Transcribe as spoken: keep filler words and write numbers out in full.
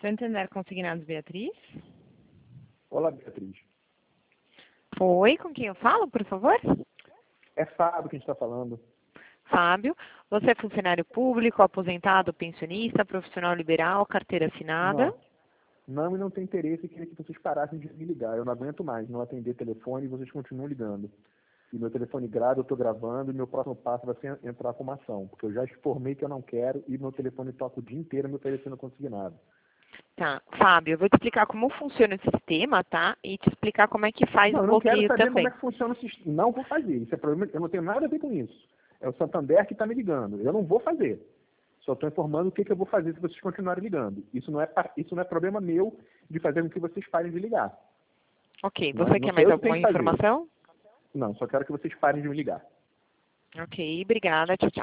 Santander Consignados, Beatriz. Olá, Beatriz. Oi, com quem eu falo, por favor? É Fábio que a gente está falando. Fábio, você é funcionário público, aposentado, pensionista, profissional liberal, carteira assinada? Não, não e não tem interesse. Eu queria que vocês parassem de me ligar. Eu não aguento mais não atender telefone e vocês continuam ligando. E meu telefone grava, eu estou gravando, e meu próximo passo vai ser entrar com uma ação. Porque eu já informei que eu não quero e meu telefone toca o dia inteiro me oferecendo consignado. Tá, Fábio, eu vou te explicar como funciona o sistema, tá? E te explicar como é que faz Não, o eu não quero bloqueio saber também. como é que funciona o sistema. Não vou fazer. Isso é problema. Eu não tenho nada a ver com isso. É o Santander que está me ligando. Eu não vou fazer. Só estou informando o que, que eu vou fazer se vocês continuarem ligando. Isso não é, isso não é problema meu de fazer com que vocês parem de ligar. Ok, Não, você não quer sou mais eu que tenho alguma que fazer. informação? Não, só quero que vocês parem de me ligar. Ok, obrigada, tchau, tchau.